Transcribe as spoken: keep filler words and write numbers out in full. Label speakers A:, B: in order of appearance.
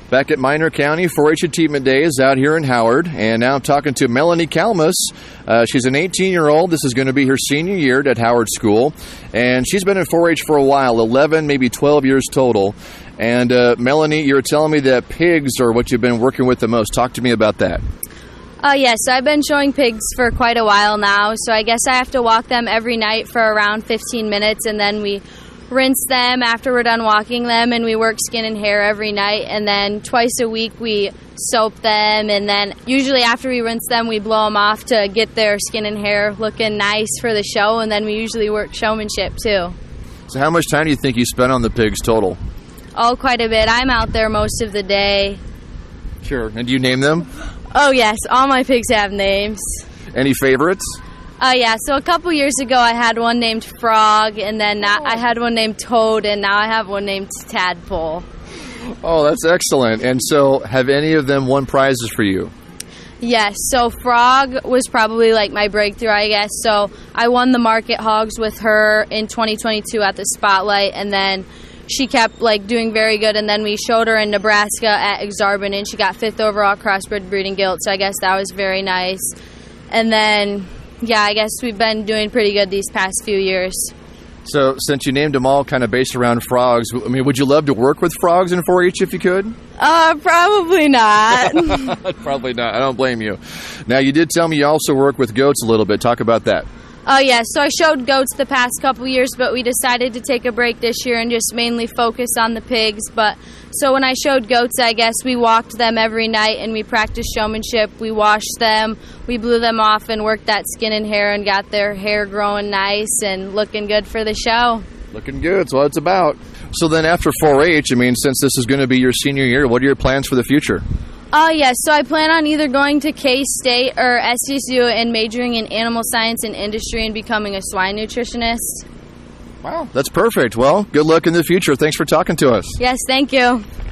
A: Back at Minor County four H Achievement Days out here in Howard, and now I'm talking to Melanie Kalmus. Uh, she's an eighteen-year-old. This is going to be her senior year at Howard School, and she's been in four H for a while, eleven, maybe twelve years total. And uh, Melanie, you're telling me that pigs are what you've been working with the most. Talk to me about that.
B: Uh, yes, so I've been showing pigs for quite a while now, so I guess I have to walk them every night for around fifteen minutes, and then we rinse them after we're done walking them, and we work skin and hair every night, and then twice a week we soap them, and then usually after we rinse them we blow them off to get their skin and hair looking nice for the show, and then we usually work showmanship too.
A: So how much time do you think you spend on the pigs total?
B: Oh, quite a bit. I'm out there most of the day.
A: Sure. And do you name them?
B: Oh yes, all my pigs have names.
A: Any favorites?
B: Oh, uh, yeah, so a couple years ago I had one named Frog, and then now I had one named Toad, and now I have one named Tadpole.
A: Oh, that's excellent. And so have any of them won prizes for you?
B: Yes, so Frog was probably like my breakthrough, I guess. So I won the Market Hogs with her in twenty twenty-two at the Spotlight, and then she kept like doing very good, and then we showed her in Nebraska at Exarban, and she got fifth overall crossbred breeding gilt, so I guess that was very nice. And then... yeah, I guess we've been doing pretty good these past few years.
A: So, since you named them all kind of based around frogs, I mean, would you love to work with frogs in four H if you could?
B: Uh, probably not.
A: Probably not. I don't blame you. Now, you did tell me you also work with goats a little bit. Talk about that.
B: Oh, yeah. So I showed goats the past couple years, but we decided to take a break this year and just mainly focus on the pigs. But so when I showed goats, I guess we walked them every night and we practiced showmanship. We washed them, we blew them off and worked that skin and hair and got their hair growing nice and looking good for the show.
A: Looking good. That's what it's about. So then after four H, I mean, since this is going to be your senior year, what are your plans for the future?
B: Oh, uh, yes. So I plan on either going to K-State or S C S U and majoring in animal science and industry and becoming a swine nutritionist.
A: Wow, that's perfect. Well, good luck in the future. Thanks for talking to us.
B: Yes, thank you.